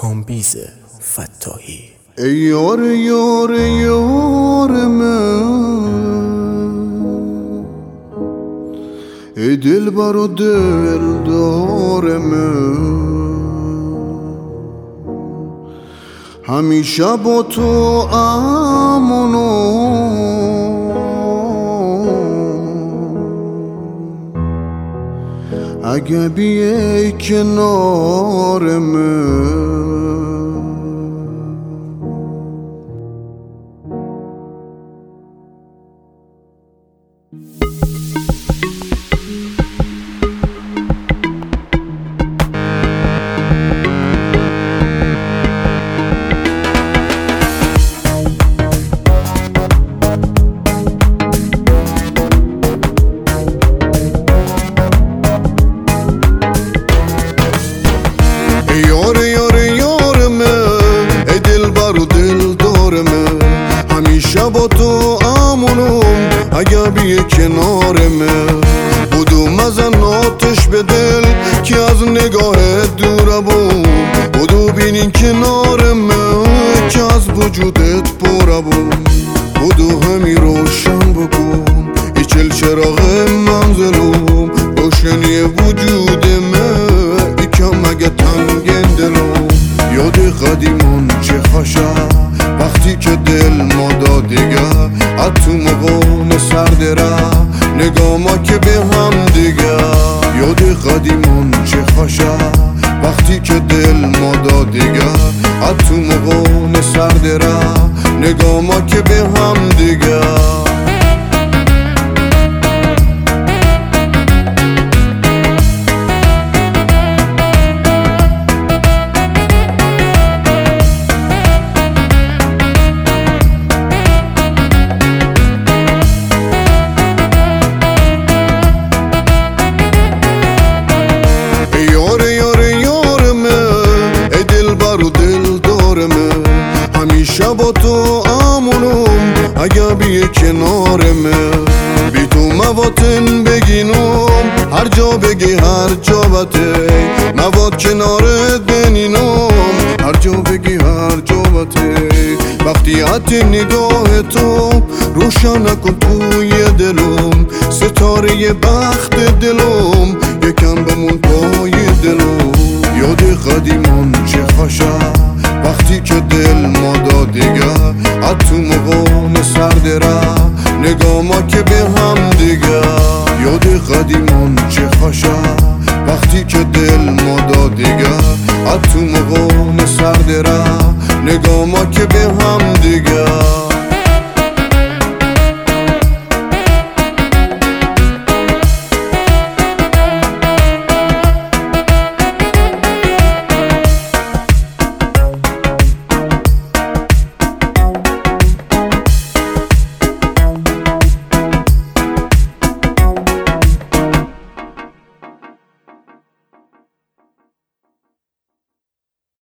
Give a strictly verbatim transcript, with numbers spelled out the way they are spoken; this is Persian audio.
کامبیز فتاحی. ای یار یار یار من، ای دلبر و دلدار من، همیشه با تو امانم، اگه بیای کنار من. یار یار یار من، ای دلبر و دلدار من، همیشه با تو امانم، اگه بیای کنار من. بدو مزن آتش به دل که از نگاه دور بوم، بدو بینین کنار من که از وجودت پر بوم. بدو همی روشن بکن ای چل چراغ منزلم، روشنی وجود من ای کم اگه تنگین دلم. یاد قدیمان چه خوشه وقتی که دل ما داد دیگه، اتو مقان سرد را نگاه ما که به هم دیگه. یاد قدیمان چه خوشه وقتی که دل ما داد دیگه، اتو مقان سرد را نگاه ما که به هم دیگه. همیشه با تو امانم، اگه بیای کنار من. بی تو مواتن بگینم، هر جا بگی هر جا بته، مواد کنارت بنینم، هر جا بگی هر جا بته. وقتی حتی نگاه تو روشن کن توی دلم، ستاره بخت دلم یکم بمون پای دلم. یاد قدیمان چه خوشه وقتی که دل ما داد دیگه، اتو مقام سرد را نگاه ما که به هم دیگه. یاد قدیمان چه خوشه وقتی که دل ما داد دیگه، اتو مقام سرد را نگاه ما که به هم دیگه.